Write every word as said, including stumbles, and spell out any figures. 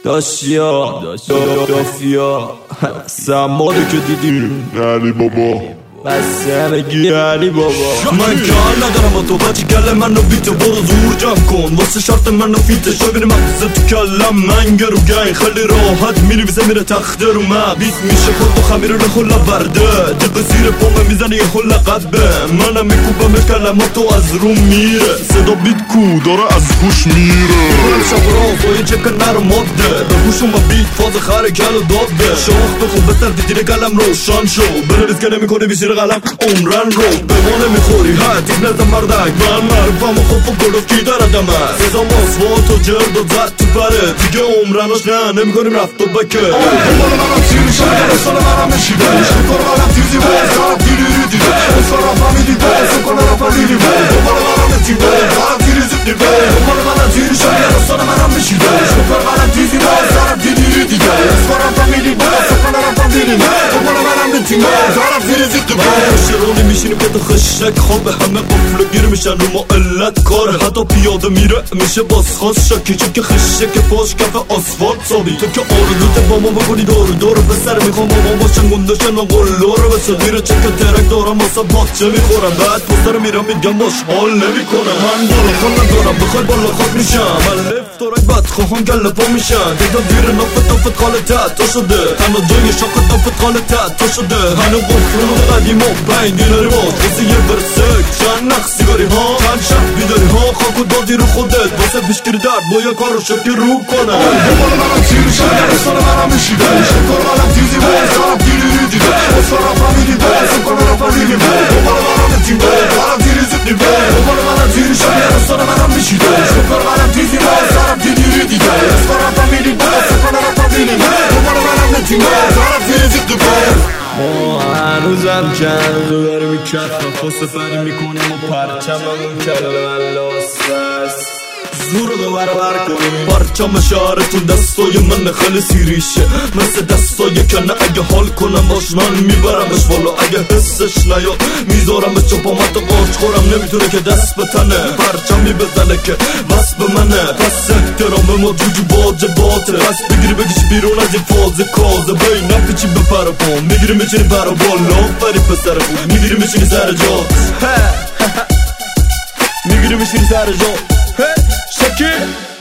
داشیا دافیا سماده که دیدیم علی بابا بس همگی علی بابا. من کار ندارم با تو بچه کل منو بیته برو زور جمع کن واسه شرط منو فیته شاگرد مغزه تو کلم من گرو گین خیلی راحت می‌نویسه میره تخته رو من بیت میشه خود و خمیر رو خلا برده دقیقه زیر پامه میزنه یه خلا قبه منم میکوبم کلماتو از روم میره صدا بیت کو داره از گوش میره شب راز و یه چکر نرو ماده به گوشم با بیت فاز خره کل و داده شاخ بخون بستر دیدیر قلم روشن شو بنویس که نمیکنه بیشیر قلم عمرن رو به ما نمیخوری حتیب نزم مردک من معروفم و خوب و گلوف کی دردم هست سزا ماسوات و جرد و زد تو پره دیگه عمرناش نه نمیکنیم رفت و بکه دنبال منم تیری شده رسال منم نشیده شکر منم تیزی باز دارم تیری رو دیده اصلا رفا میدیده سکن رفا دیدیده دنبال منم نتیده دارم تیری زد دیده دنبال منم تیری شده رسال منم نشیده شکر منم تیزی باز دارم تیری رو دیده اصلا رفا میدیده سکن رفا دیدیده دنبال منم نتیده دارم تیری زد دیده شرونی میشینیم که تو خشک خوابه همه قفل گیر میشن رو ما علت کاره حتی پیاده میره میشه باز خواست شکی چون که خشک پاش کف آسفالت سابی تو که آردوته با ما بکنی دور دور به سر میخوام با ما باشن گندشن و قلو رو بسه میره چه که ترک دارم واسه باچه میخورم بعد پستر میرم میگم باش حال نمیکنم من بالا خون ندارم بخوای بالا خود میشم من لفت و رای بد خواهم گل پا میشن دیدم ویر نفت نفت خاله تحت تا شده تنها جای شاکت نفت خاله تحت تا شده هنو قفرون و قدیم و بنگ دیلاری باز واسه یه برسک چند نخ سیگاری ها چند شب بیداری ها خاک و دادی رو خودت واسه پیشگیری درد باید کار رو شکی رو کنم دنبال منم تیری شده رسال منم نشیده شکر منم تیزی باز دارم تیری رو دیده اصلا رفا میدیده سکن رفا دیدیده دنبال منم نتیده دارم تیری زد دیده دنبال منم تیری شده رسال منم نشیده شکر منم تیزی باز دارم تیری رو دیده اصلا رفا میدیده سکن رفا دیدیده دنبال منم نتیده دارم تیری زد دیده ما هنوزم چند رو داره میکرد و سفری میکنیم و پرچممون کلم الاسفست زور رو برابر کنیم پرچم شهرتون دستای من خیلی سیریشه مثل دستای کنه اگه حال کنم باش من میبرمش والا اگه حسش نیاد میذارمش چپامت و قاش خورم نمیتونه که دست بتنه پرچمی بزنه که بس به منه پس احترام ما جوجو واجباته پس بگیری بگیش بیرون از این فاز کازه بای نپیچی به پر پام میگیری میچینی پر بالا فری پسر بود میگیری میچینی سر جات میگیری میچینی سر جات Shake it.